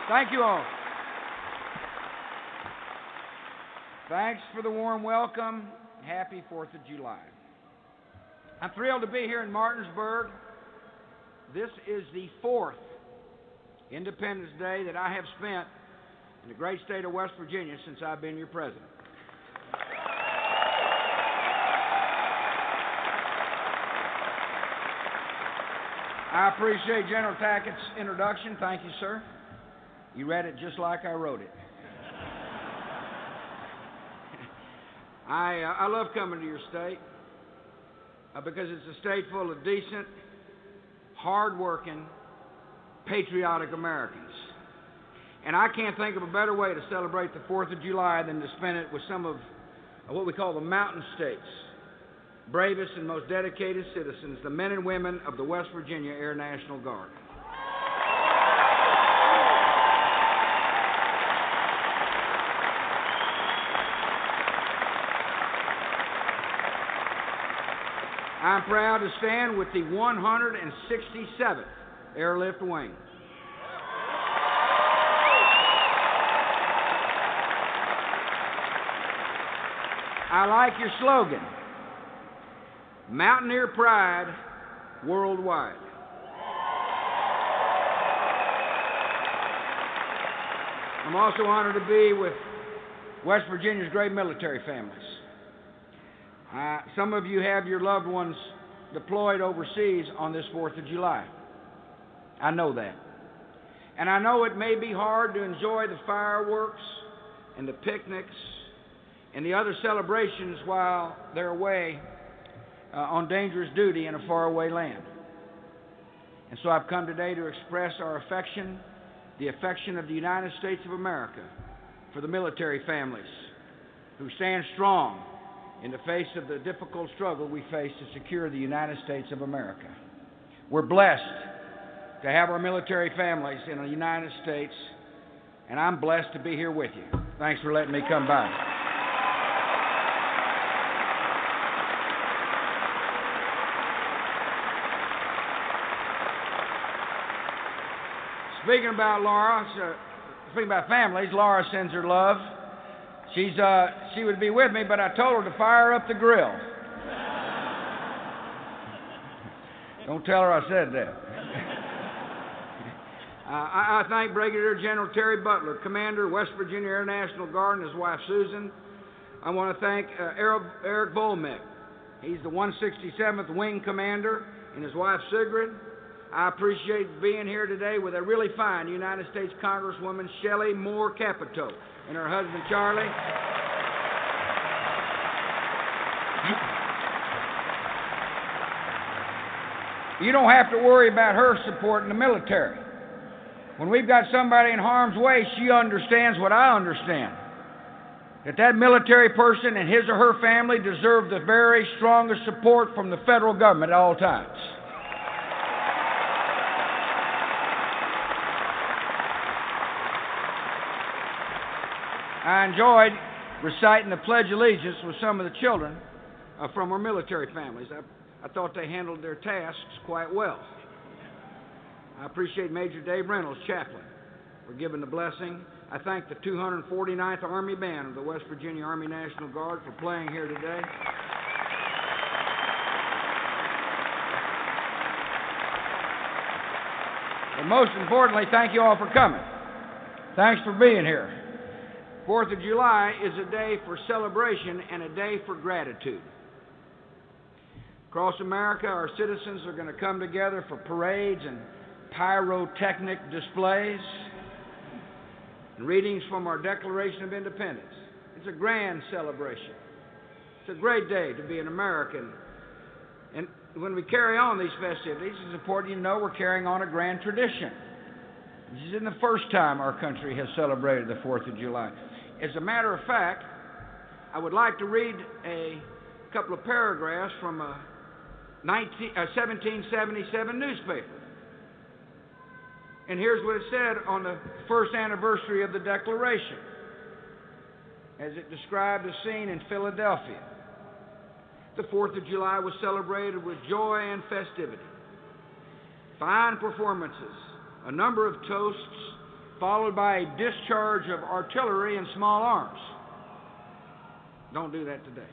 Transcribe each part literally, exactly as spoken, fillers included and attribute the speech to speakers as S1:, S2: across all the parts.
S1: Thank you all. Thanks for the warm welcome. Happy fourth of July. I'm thrilled to be here in Martinsburg. This is the fourth Independence Day that I have spent in the great state of West Virginia since I've been your president. I appreciate General Tackett's introduction. Thank you, sir. You read it just like I wrote it. I, uh, I love coming to your state uh, because it's a state full of decent, hard-working, patriotic Americans. And I can't think of a better way to celebrate the fourth of July than to spend it with some of uh, what we call the Mountain States' bravest and most dedicated citizens, the men and women of the West Virginia Air National Guard. I'm proud to stand with the one hundred sixty-seventh Airlift Wing. I like your slogan, Mountaineer Pride Worldwide. I'm also honored to be with West Virginia's great military families. Uh, some of you have your loved ones deployed overseas on this fourth of July. I know that. And I know it may be hard to enjoy the fireworks and the picnics and the other celebrations while they're away uh, on dangerous duty in a faraway land. And so I've come today to express our affection, the affection of the United States of America, for the military families who stand strong in the face of the difficult struggle we face to secure the United States of America. We're blessed to have our military families in the United States, and I'm blessed to be here with you. Thanks for letting me come by. Speaking about Laura, uh, speaking about families, Laura sends her love. She's, uh, she would be with me, but I told her to fire up the grill. Don't tell her I said that. uh, I, I thank Brigadier General Terry Butler, Commander, West Virginia Air National Guard, and his wife Susan. I want to thank uh, Eric Volmek. He's the one hundred sixty-seventh Wing Commander, and his wife Sigrid. I appreciate being here today with a really fine United States Congresswoman, Shelley Moore Capito, and her husband, Charlie. You don't have to worry about her supporting the military. When we've got somebody in harm's way, she understands what I understand. That that military person and his or her family deserve the very strongest support from the federal government at all times. I enjoyed reciting the Pledge of Allegiance with some of the children uh, from our military families. I, I thought they handled their tasks quite well. I appreciate Major Dave Reynolds, chaplain, for giving the blessing. I thank the two hundred forty-ninth Army Band of the West Virginia Army National Guard for playing here today. But most importantly, thank you all for coming. Thanks for being here. fourth of July is a day for celebration and a day for gratitude. Across America, our citizens are going to come together for parades and pyrotechnic displays and readings from our Declaration of Independence. It's a grand celebration. It's a great day to be an American. And when we carry on these festivities, it's important you know we're carrying on a grand tradition. This isn't the first time our country has celebrated the fourth of July. As a matter of fact, I would like to read a couple of paragraphs from a seventeen seventy-seven newspaper. And here's what it said on the first anniversary of the Declaration, as it described a scene in Philadelphia. The fourth of July was celebrated with joy and festivity. Fine performances, a number of toasts, followed by a discharge of artillery and small arms. Don't do that today.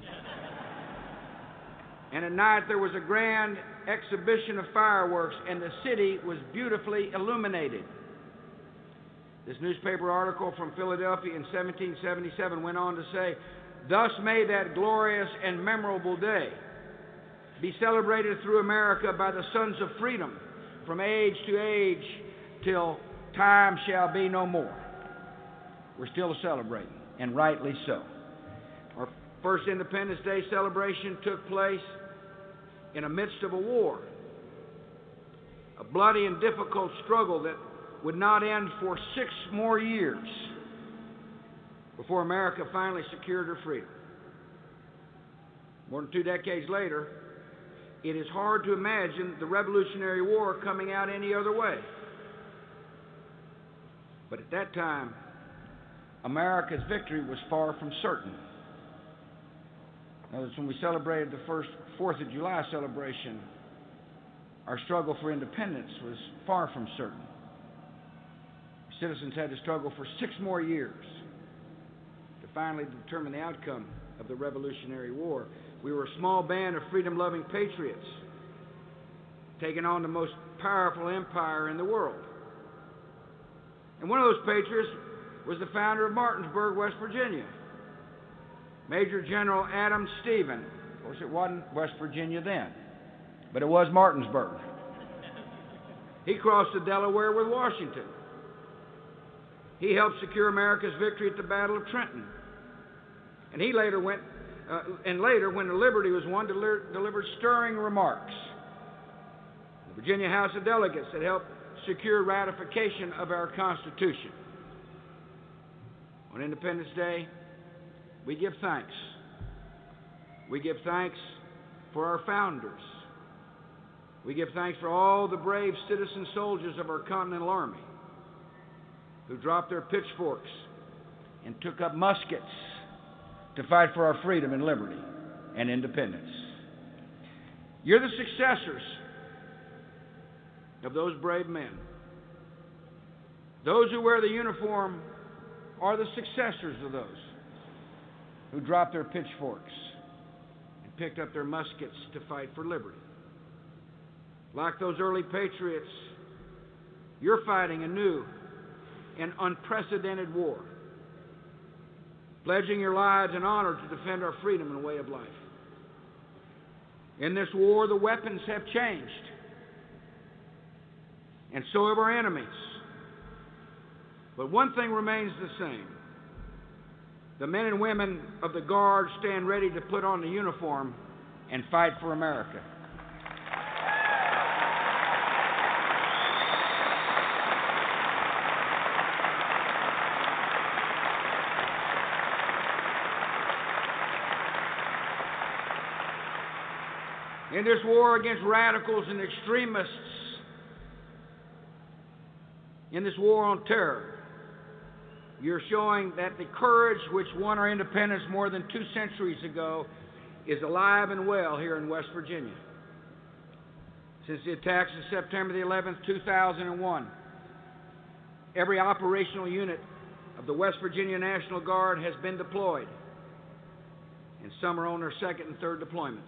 S1: And at night there was a grand exhibition of fireworks, and the city was beautifully illuminated. This newspaper article from Philadelphia in seventeen seventy-seven went on to say, "Thus may that glorious and memorable day be celebrated through America by the sons of freedom from age to age till time shall be no more." We're still celebrating, and rightly so. Our first Independence Day celebration took place in the midst of a war, a bloody and difficult struggle that would not end for six more years before America finally secured her freedom. More than two decades later, it is hard to imagine the Revolutionary War coming out any other way. But at that time, America's victory was far from certain. Notice when we celebrated the first Fourth of July celebration, our struggle for independence was far from certain. Citizens had to struggle for six more years to finally determine the outcome of the Revolutionary War. We were a small band of freedom-loving patriots taking on the most powerful empire in the world. And one of those patriots was the founder of Martinsburg, West Virginia, Major General Adam Stephen. Of course, it wasn't West Virginia then, but it was Martinsburg. He crossed the Delaware with Washington. He helped secure America's victory at the Battle of Trenton. And he later went, uh, and later, when the Liberty was won, delivered, delivered stirring remarks. The Virginia House of Delegates had helped secure ratification of our Constitution. On Independence Day, we give thanks. We give thanks for our founders. We give thanks for all the brave citizen soldiers of our Continental Army who dropped their pitchforks and took up muskets to fight for our freedom and liberty and independence. You're the successors of those brave men. Those who wear the uniform are the successors of those who dropped their pitchforks and picked up their muskets to fight for liberty. Like those early patriots, you're fighting a new and unprecedented war, pledging your lives in honor to defend our freedom and way of life. In this war, the weapons have changed, and so have our enemies. But one thing remains the same. The men and women of the Guard stand ready to put on the uniform and fight for America. In this war against radicals and extremists, in this war on terror, you're showing that the courage which won our independence more than two centuries ago is alive and well here in West Virginia. Since the attacks of September the eleventh, two thousand one, every operational unit of the West Virginia National Guard has been deployed, and some are on their second and third deployments.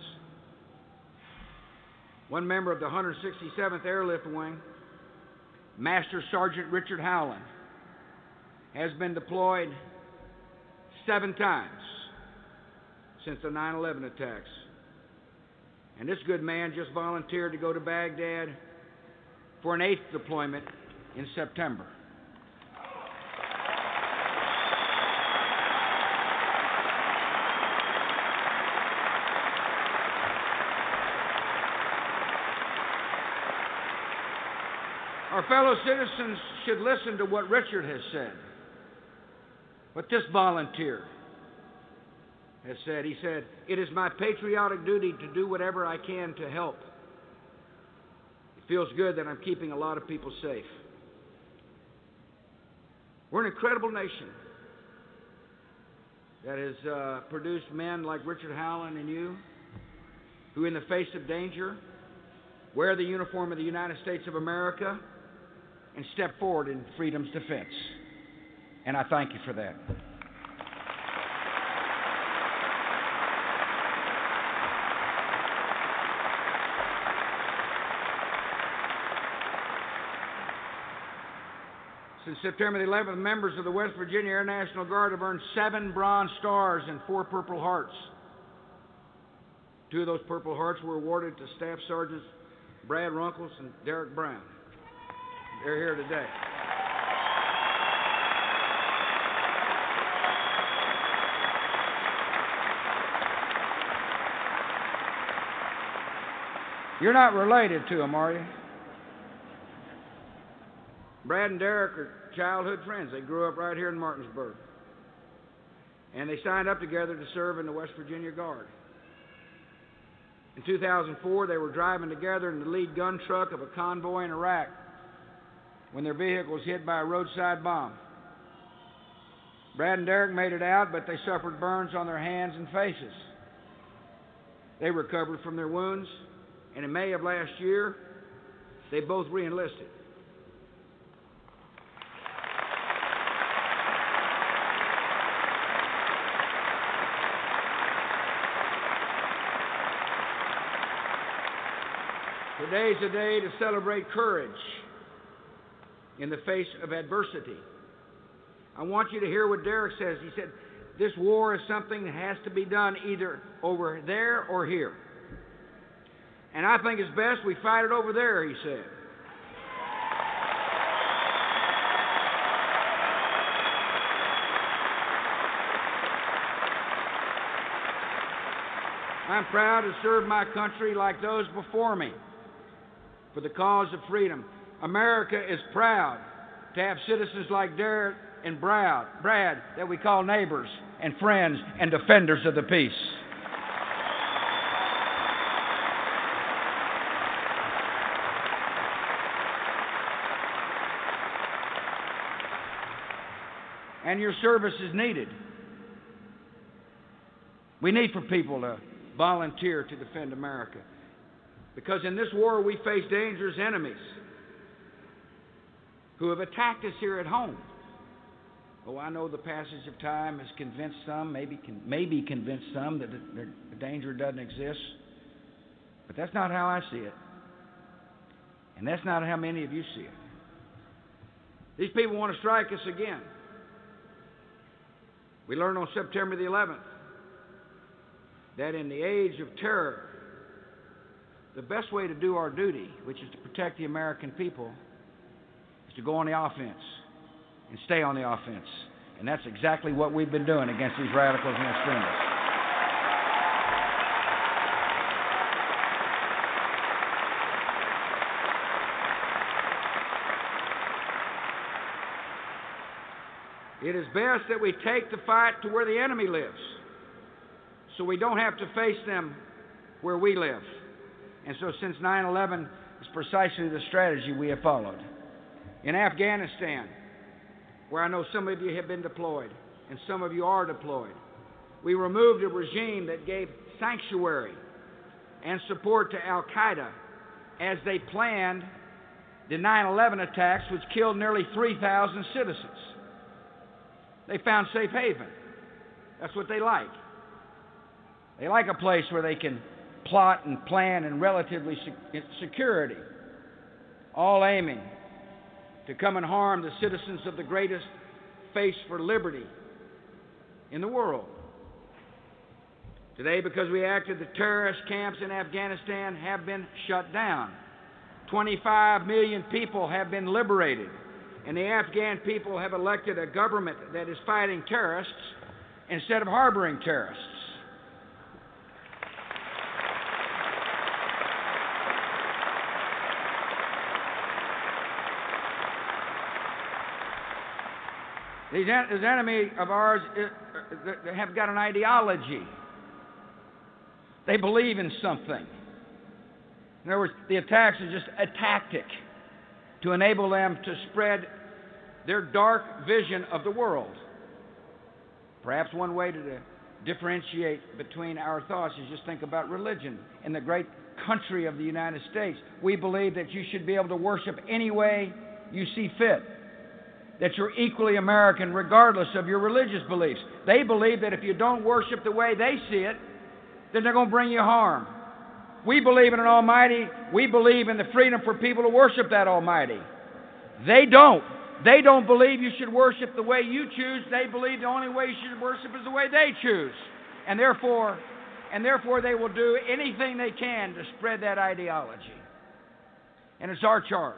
S1: One member of the one hundred sixty-seventh Airlift Wing, Master Sergeant Richard Howland, has been deployed seven times since the nine eleven attacks. And this good man just volunteered to go to Baghdad for an eighth deployment in September. Our fellow citizens should listen to what Richard has said, what this volunteer has said. He said, "It is my patriotic duty to do whatever I can to help. It feels good that I'm keeping a lot of people safe." We're an incredible nation that has uh, produced men like Richard Howland and you, who in the face of danger wear the uniform of the United States of America and step forward in freedom's defense. And I thank you for that. Since September the eleventh, members of the West Virginia Air National Guard have earned seven Bronze Stars and four Purple Hearts. Two of those Purple Hearts were awarded to Staff Sergeants Brad Runkles and Derek Brown. They're here today. You're not related to them, are you? Brad and Derek are childhood friends. They grew up right here in Martinsburg. And they signed up together to serve in the West Virginia Guard. In two thousand four, they were driving together in the lead gun truck of a convoy in Iraq when their vehicle was hit by a roadside bomb. Brad and Derek made it out, but they suffered burns on their hands and faces. They recovered from their wounds, and in May of last year, they both re-enlisted. Today's a day to celebrate courage in the face of adversity. I want you to hear what Derek says. He said, this war is something that has to be done either over there or here. And I think it's best we fight it over there, he said. I'm proud to serve my country like those before me for the cause of freedom. America is proud to have citizens like Derek and Brad, Brad that we call neighbors and friends and defenders of the peace. And your service is needed. We need for people to volunteer to defend America. Because in this war we face dangerous enemies who have attacked us here at home. Oh, I know the passage of time has convinced some, maybe maybe convinced some that the, the danger doesn't exist. But that's not how I see it. And that's not how many of you see it. These people want to strike us again. We learned on September the eleventh that in the age of terror, the best way to do our duty, which is to protect the American people, is to go on the offense and stay on the offense. And that's exactly what we've been doing against these radicals and extremists. It is best that we take the fight to where the enemy lives, so we don't have to face them where we live. And so since nine eleven, it's precisely the strategy we have followed. In Afghanistan, where I know some of you have been deployed, and some of you are deployed, we removed a regime that gave sanctuary and support to Al-Qaeda as they planned the nine eleven attacks, which killed nearly three thousand citizens. They found safe haven. That's what they like. They like a place where they can plot and plan in relatively security, all aiming to come and harm the citizens of the greatest face for liberty in the world. Today, because we acted, the terrorist camps in Afghanistan have been shut down. twenty-five million people have been liberated, and the Afghan people have elected a government that is fighting terrorists instead of harboring terrorists. These en- this enemy of ours uh, have got an ideology. They believe in something. In other words, the attacks are just a tactic to enable them to spread their dark vision of the world. Perhaps one way to, to differentiate between our thoughts is just think about religion. In the great country of the United States, we believe that you should be able to worship any way you see fit, that you're equally American regardless of your religious beliefs. They believe that if you don't worship the way they see it, then they're going to bring you harm. We believe in an Almighty. We believe in the freedom for people to worship that Almighty. They don't. They don't believe you should worship the way you choose. They believe the only way you should worship is the way they choose. And therefore, and therefore they will do anything they can to spread that ideology. And it's our charge.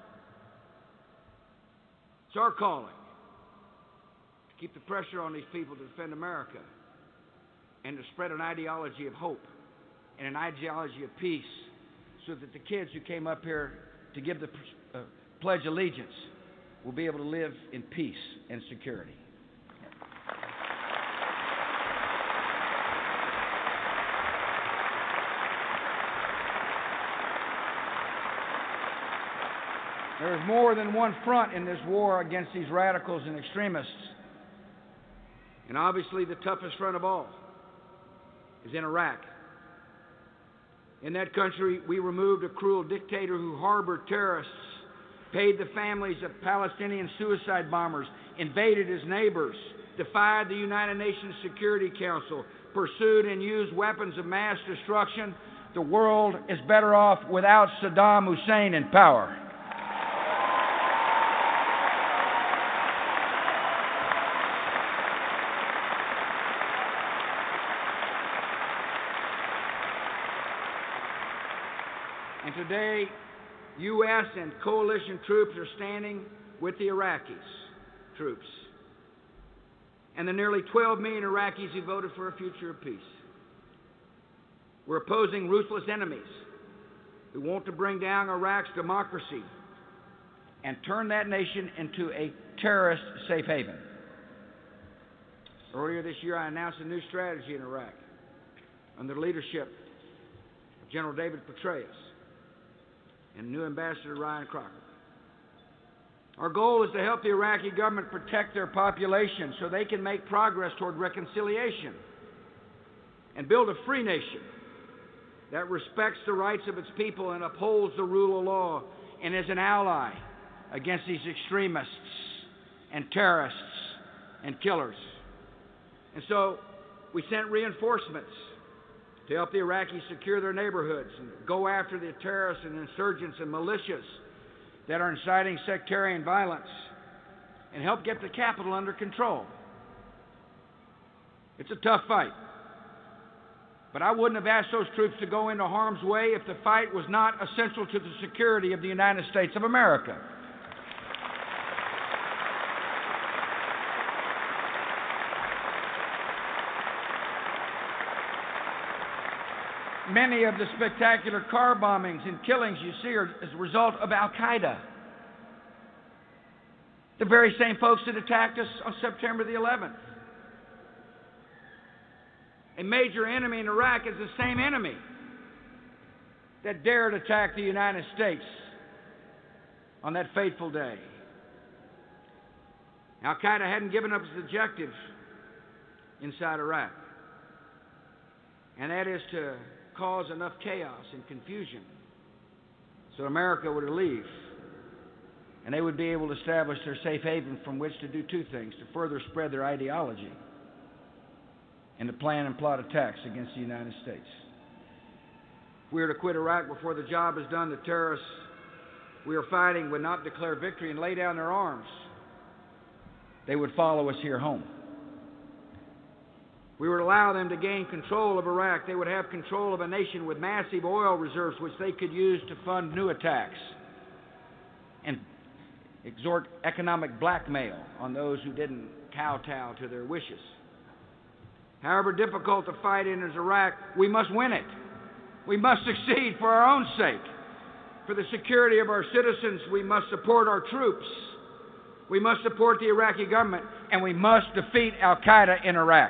S1: It's our calling to keep the pressure on these people to defend America and to spread an ideology of hope and an ideology of peace so that the kids who came up here to give the uh, Pledge of Allegiance will be able to live in peace and security. There is more than one front in this war against these radicals and extremists. And obviously the toughest front of all is in Iraq. In that country, we removed a cruel dictator who harbored terrorists, paid the families of Palestinian suicide bombers, invaded his neighbors, defied the United Nations Security Council, pursued and used weapons of mass destruction. The world is better off without Saddam Hussein in power. And today, U S and coalition troops are standing with the Iraqis troops and the nearly twelve million Iraqis who voted for a future of peace. We're opposing ruthless enemies who want to bring down Iraq's democracy and turn that nation into a terrorist safe haven. Earlier this year, I announced a new strategy in Iraq under the leadership of General David Petraeus and new Ambassador Ryan Crocker. Our goal is to help the Iraqi government protect their population so they can make progress toward reconciliation and build a free nation that respects the rights of its people and upholds the rule of law and is an ally against these extremists and terrorists and killers. And so we sent reinforcements to help the Iraqis secure their neighborhoods and go after the terrorists and insurgents and militias that are inciting sectarian violence and help get the capital under control. It's a tough fight. But I wouldn't have asked those troops to go into harm's way if the fight was not essential to the security of the United States of America. Many of the spectacular car bombings and killings you see are as a result of Al-Qaeda. The very same folks that attacked us on September the eleventh. A major enemy in Iraq is the same enemy that dared attack the United States on that fateful day. Al-Qaeda hadn't given up its objective inside Iraq, and that is to cause enough chaos and confusion so America would leave and they would be able to establish their safe haven from which to do two things: to further spread their ideology and to plan and plot attacks against the United States. If we are to quit Iraq before the job is done, the terrorists we are fighting would not declare victory and lay down their arms. They would follow us here home. We would allow them to gain control of Iraq. They would have control of a nation with massive oil reserves which they could use to fund new attacks and exert economic blackmail on those who didn't kowtow to their wishes. However difficult the fight in is Iraq, we must win it. We must succeed for our own sake. For the security of our citizens, we must support our troops. We must support the Iraqi government, and we must defeat Al-Qaeda in Iraq.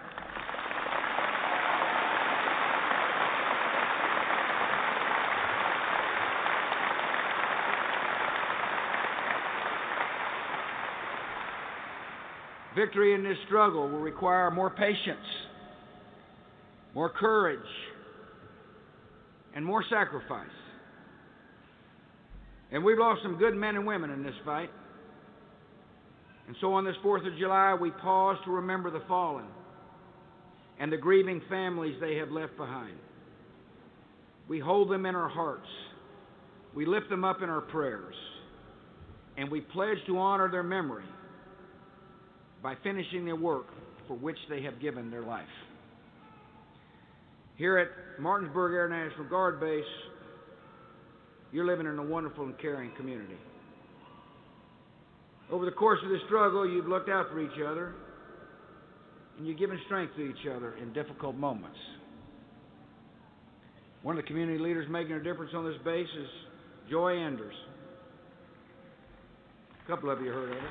S1: Victory in this struggle will require more patience, more courage, and more sacrifice. And we've lost some good men and women in this fight. And so on this fourth of July, we pause to remember the fallen and the grieving families they have left behind. We hold them in our hearts. We lift them up in our prayers. And we pledge to honor their memory by finishing the work for which they have given their life. Here at Martinsburg Air National Guard Base, you're living in a wonderful and caring community. Over the course of this struggle, you've looked out for each other, and you've given strength to each other in difficult moments. One of the community leaders making a difference on this base is Joy Enders. A couple of you heard of her.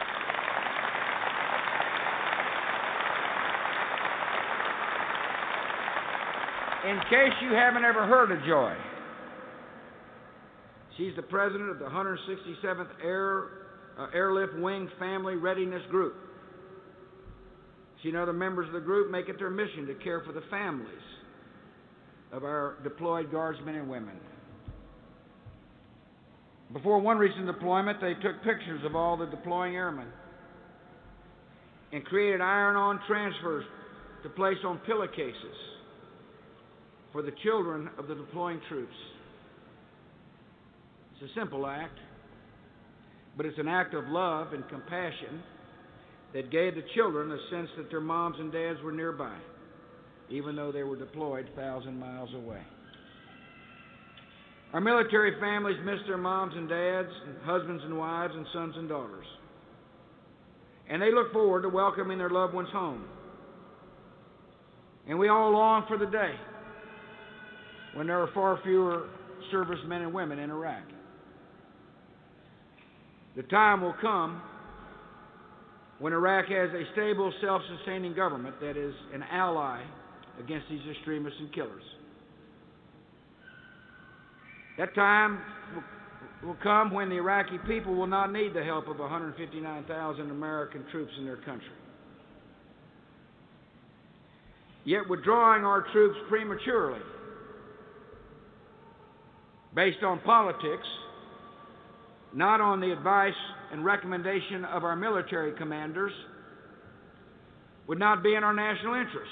S1: In case you haven't ever heard of Joy, she's the president of the one hundred sixty-seventh Air, uh, Airlift Wing Family Readiness Group. She and other members of the group make it their mission to care for the families of our deployed guardsmen and women. Before one recent deployment, they took pictures of all the deploying airmen and created iron-on transfers to place on pillowcases for the children of the deploying troops. It's a simple act, but it's an act of love and compassion that gave the children a sense that their moms and dads were nearby, even though they were deployed a thousand miles away. Our military families miss their moms and dads, and husbands and wives, and sons and daughters. And they look forward to welcoming their loved ones home. And we all long for the day when there are far fewer servicemen and women in Iraq. The time will come when Iraq has a stable, self-sustaining government that is an ally against these extremists and killers. That time will come when the Iraqi people will not need the help of one hundred fifty-nine thousand American troops in their country. Yet withdrawing our troops prematurely, based on politics, not on the advice and recommendation of our military commanders, would not be in our national interest.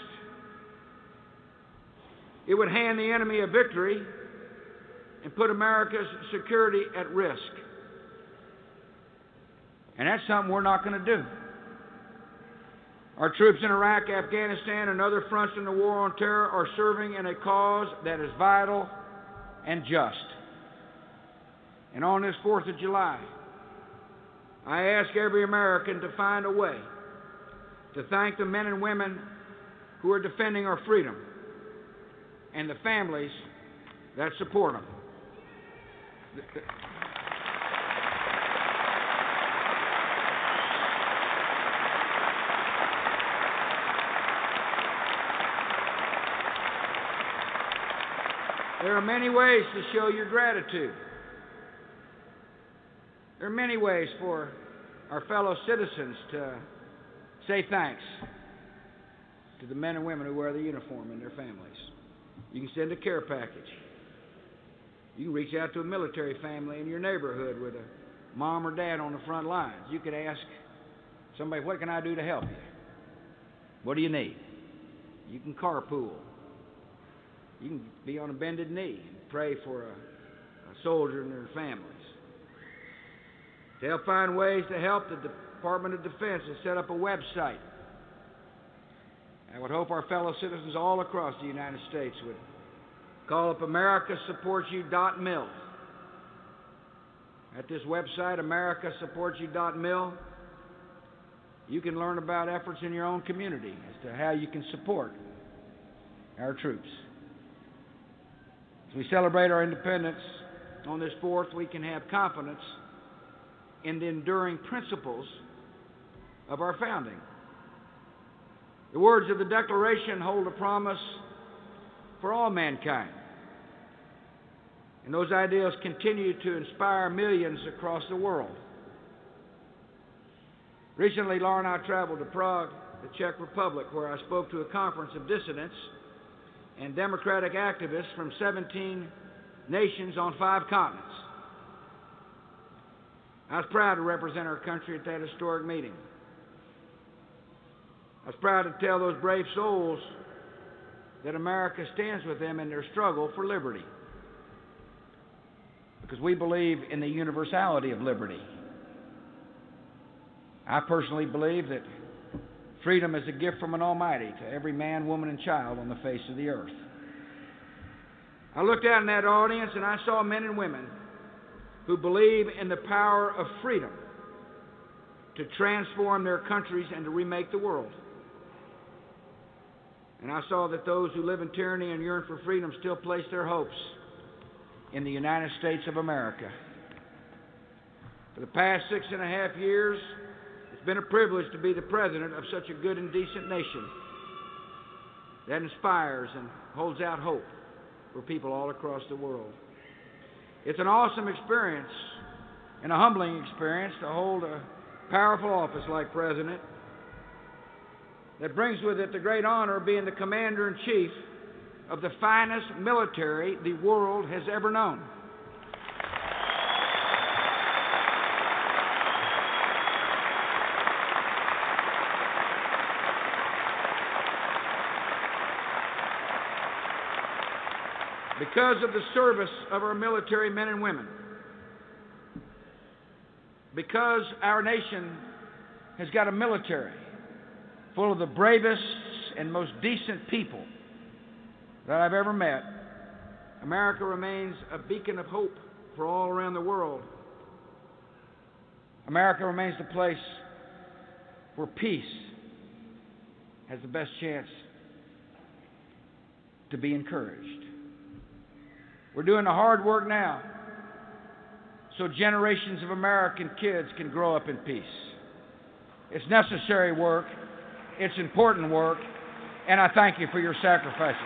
S1: It would hand the enemy a victory and put America's security at risk. And that's something we're not going to do. Our troops in Iraq, Afghanistan, and other fronts in the war on terror are serving in a cause that is vital and just. And on this fourth of July, I ask every American to find a way to thank the men and women who are defending our freedom and the families that support them. There are many ways to show your gratitude. There are many ways for our fellow citizens to say thanks to the men and women who wear the uniform and their families. You can send a care package. You can reach out to a military family in your neighborhood with a mom or dad on the front lines. You could ask somebody, what can I do to help you? What do you need? You can carpool. You can be on a bended knee and pray for a, a soldier and their families. To help find ways to help, the Department of Defense has set up a website. I would hope our fellow citizens all across the United States would call up America Supports You dot mil. At this website, America Supports You dot mil, you can learn about efforts in your own community as to how you can support our troops. As we celebrate our independence on this fourth, we can have confidence in the enduring principles of our founding. The words of the Declaration hold a promise for all mankind. And those ideals continue to inspire millions across the world. Recently, Laura and I traveled to Prague, the Czech Republic, where I spoke to a conference of dissidents and democratic activists from seventeen nations on five continents. I was proud to represent our country at that historic meeting. I was proud to tell those brave souls that America stands with them in their struggle for liberty, because we believe in the universality of liberty. I personally believe that freedom is a gift from an Almighty to every man, woman, and child on the face of the earth. I looked out in that audience and I saw men and women who believe in the power of freedom to transform their countries and to remake the world. And I saw that those who live in tyranny and yearn for freedom still place their hopes in the United States of America. For the past six and a half years, it's been a privilege to be the president of such a good and decent nation that inspires and holds out hope for people all across the world. It's an awesome experience and a humbling experience to hold a powerful office like president that brings with it the great honor of being the commander-in-chief of the finest military the world has ever known. Because of the service of our military men and women, because our nation has got a military full of the bravest and most decent people that I've ever met, America remains a beacon of hope for all around the world. America remains the place where peace has the best chance to be encouraged. We're doing the hard work now so generations of American kids can grow up in peace. It's necessary work, it's important work, and I thank you for your sacrifices.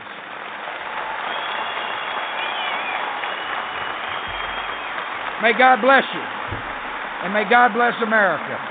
S1: May God bless you, and may God bless America.